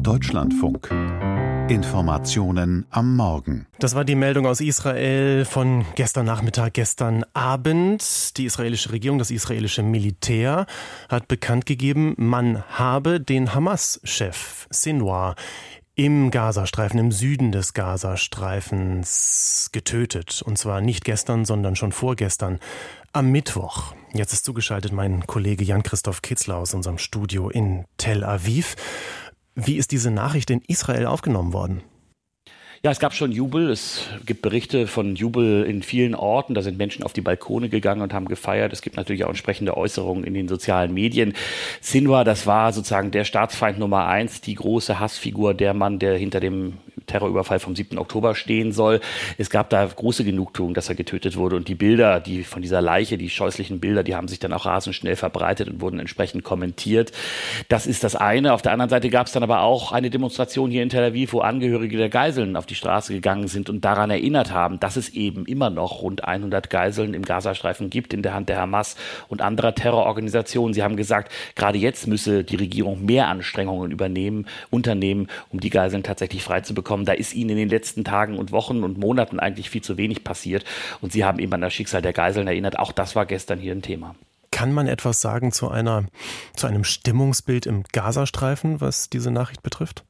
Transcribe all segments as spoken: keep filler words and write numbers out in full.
Deutschlandfunk. Informationen am Morgen. Das war die Meldung aus Israel von gestern Nachmittag, gestern Abend. Die israelische Regierung, das israelische Militär hat bekannt gegeben, man habe den Hamas-Chef Sinwar im Gazastreifen, im Süden des Gazastreifens getötet. Und zwar nicht gestern, sondern schon vorgestern, am Mittwoch. Jetzt ist zugeschaltet mein Kollege Jan-Christoph Kitzler aus unserem Studio in Tel Aviv. Wie ist diese Nachricht in Israel aufgenommen worden? Ja, es gab schon Jubel. Es gibt Berichte von Jubel in vielen Orten. Da sind Menschen auf die Balkone gegangen und haben gefeiert. Es gibt natürlich auch entsprechende Äußerungen in den sozialen Medien. Sinwar, das war sozusagen der Staatsfeind Nummer eins, die große Hassfigur, der Mann, der hinter dem Terrorüberfall vom siebten Oktober stehen soll. Es gab da große Genugtuung, dass er getötet wurde. Und die Bilder, die von dieser Leiche, die scheußlichen Bilder, die haben sich dann auch rasend schnell verbreitet und wurden entsprechend kommentiert. Das ist das eine. Auf der anderen Seite gab es dann aber auch eine Demonstration hier in Tel Aviv, wo Angehörige der Geiseln auf die Straße gegangen sind und daran erinnert haben, dass es eben immer noch rund hundert Geiseln im Gazastreifen gibt in der Hand der Hamas und anderer Terrororganisationen. Sie haben gesagt, gerade jetzt müsse die Regierung mehr Anstrengungen übernehmen, unternehmen, um die Geiseln tatsächlich frei zu bekommen. Da ist ihnen in den letzten Tagen und Wochen und Monaten eigentlich viel zu wenig passiert. Und sie haben eben an das Schicksal der Geiseln erinnert. Auch das war gestern hier ein Thema. Kann man etwas sagen zu einer, zu einem Stimmungsbild im Gazastreifen, was diese Nachricht betrifft?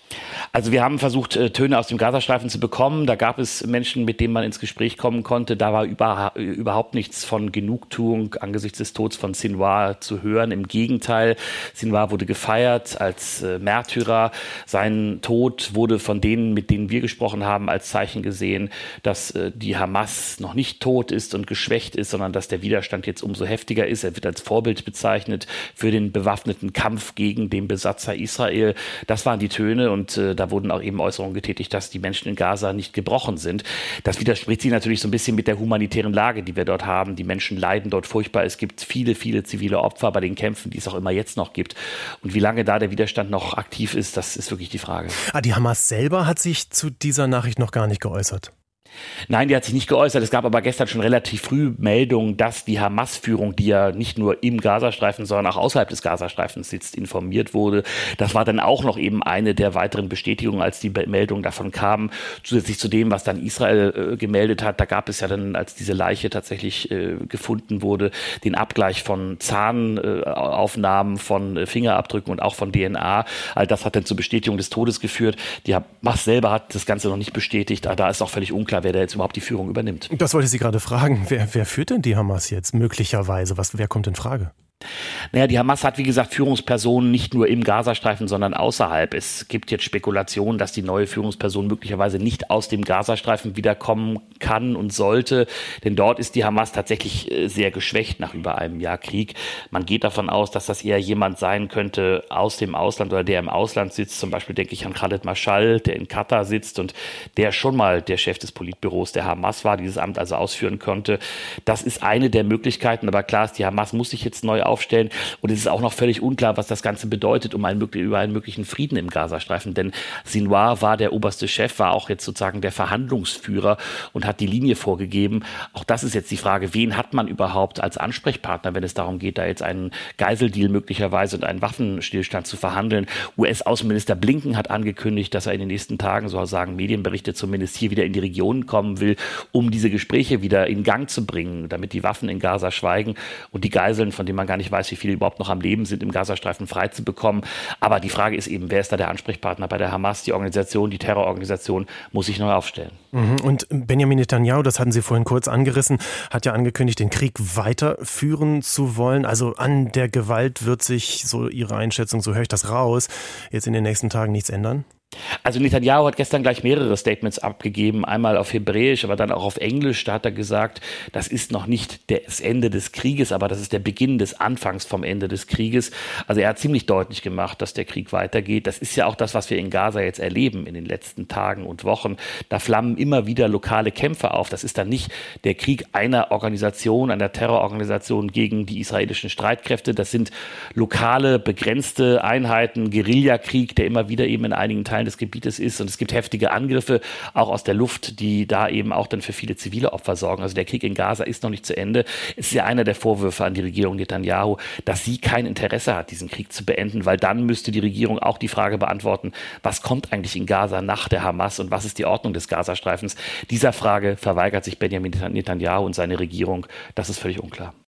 Also wir haben versucht, Töne aus dem Gazastreifen zu bekommen. Da gab es Menschen, mit denen man ins Gespräch kommen konnte. Da war über, überhaupt nichts von Genugtuung angesichts des Todes von Sinwar zu hören. Im Gegenteil, Sinwar wurde gefeiert als äh, Märtyrer. Sein Tod wurde von denen, mit denen wir gesprochen haben, als Zeichen gesehen, dass äh, die Hamas noch nicht tot ist und geschwächt ist, sondern dass der Widerstand jetzt umso heftiger ist. Er wird als Vorbild bezeichnet für den bewaffneten Kampf gegen den Besatzer Israel. Das waren die Töne. Und äh, da wurden auch eben Äußerungen getätigt, dass die Menschen in Gaza nicht gebrochen sind. Das widerspricht sich natürlich so ein bisschen mit der humanitären Lage, die wir dort haben. Die Menschen leiden dort furchtbar. Es gibt viele, viele zivile Opfer bei den Kämpfen, die es auch immer jetzt noch gibt. Und wie lange da der Widerstand noch aktiv ist, das ist wirklich die Frage. Ah, die Hamas selber hat sich zu dieser Nachricht noch gar nicht geäußert. Nein, die hat sich nicht geäußert. Es gab aber gestern schon relativ früh Meldungen, dass die Hamas-Führung, die ja nicht nur im Gazastreifen, sondern auch außerhalb des Gazastreifens sitzt, informiert wurde. Das war dann auch noch eben eine der weiteren Bestätigungen, als die Meldungen davon kamen. Zusätzlich zu dem, was dann Israel äh, gemeldet hat, da gab es ja dann, als diese Leiche tatsächlich äh, gefunden wurde, den Abgleich von Zahnaufnahmen, äh, von äh, Fingerabdrücken und auch von D N A. All das hat dann zur Bestätigung des Todes geführt. Die Hamas selber hat das Ganze noch nicht bestätigt. Da ist auch völlig unklar, wer da jetzt überhaupt die Führung übernimmt. Das wollte ich Sie gerade fragen. Wer, wer führt denn die Hamas jetzt möglicherweise? Was, wer kommt in Frage? Naja, die Hamas hat, wie gesagt, Führungspersonen nicht nur im Gazastreifen, sondern außerhalb. Es gibt jetzt Spekulationen, dass die neue Führungsperson möglicherweise nicht aus dem Gazastreifen wiederkommen kann und sollte. Denn dort ist die Hamas tatsächlich sehr geschwächt nach über einem Jahr Krieg. Man geht davon aus, dass das eher jemand sein könnte aus dem Ausland oder der im Ausland sitzt. Zum Beispiel denke ich an Khaled Mashal, der in Katar sitzt und der schon mal der Chef des Politbüros der Hamas war, dieses Amt also ausführen konnte. Das ist eine der Möglichkeiten. Aber klar ist, die Hamas muss sich jetzt neu aufstellen. Und es ist auch noch völlig unklar, was das Ganze bedeutet um einen, über einen möglichen Frieden im Gazastreifen. Denn Sinwar war der oberste Chef, war auch jetzt sozusagen der Verhandlungsführer und hat die Linie vorgegeben. Auch das ist jetzt die Frage, wen hat man überhaupt als Ansprechpartner, wenn es darum geht, da jetzt einen Geiseldeal möglicherweise und einen Waffenstillstand zu verhandeln. U S-Außenminister Blinken hat angekündigt, dass er in den nächsten Tagen, so sagen Medienberichte zumindest, hier wieder in die Region kommen will, um diese Gespräche wieder in Gang zu bringen, damit die Waffen in Gaza schweigen und die Geiseln, von denen man gar nicht weiß, wie viele überhaupt noch am Leben sind, im Gazastreifen frei zu bekommen. Aber die Frage ist eben, wer ist da der Ansprechpartner bei der Hamas? Die Organisation, die Terrororganisation muss sich neu aufstellen. Und Benjamin Netanyahu, das hatten Sie vorhin kurz angerissen, hat ja angekündigt, den Krieg weiterführen zu wollen. Also an der Gewalt wird sich, so Ihre Einschätzung, so höre ich das raus, jetzt in den nächsten Tagen nichts ändern? Also Netanyahu hat gestern gleich mehrere Statements abgegeben, einmal auf Hebräisch, aber dann auch auf Englisch. Da hat er gesagt, das ist noch nicht das Ende des Krieges, aber das ist der Beginn des Anfangs vom Ende des Krieges. Also er hat ziemlich deutlich gemacht, dass der Krieg weitergeht. Das ist ja auch das, was wir in Gaza jetzt erleben in den letzten Tagen und Wochen. Da flammen immer wieder lokale Kämpfe auf. Das ist dann nicht der Krieg einer Organisation, einer Terrororganisation gegen die israelischen Streitkräfte. Das sind lokale, begrenzte Einheiten, Guerillakrieg, der immer wieder eben in einigen Teilen Teilen des Gebietes ist. Und es gibt heftige Angriffe, auch aus der Luft, die da eben auch dann für viele zivile Opfer sorgen. Also der Krieg in Gaza ist noch nicht zu Ende. Es ist ja einer der Vorwürfe an die Regierung Netanyahu, dass sie kein Interesse hat, diesen Krieg zu beenden, weil dann müsste die Regierung auch die Frage beantworten, was kommt eigentlich in Gaza nach der Hamas und was ist die Ordnung des Gazastreifens? Dieser Frage verweigert sich Benjamin Netanyahu und seine Regierung. Das ist völlig unklar.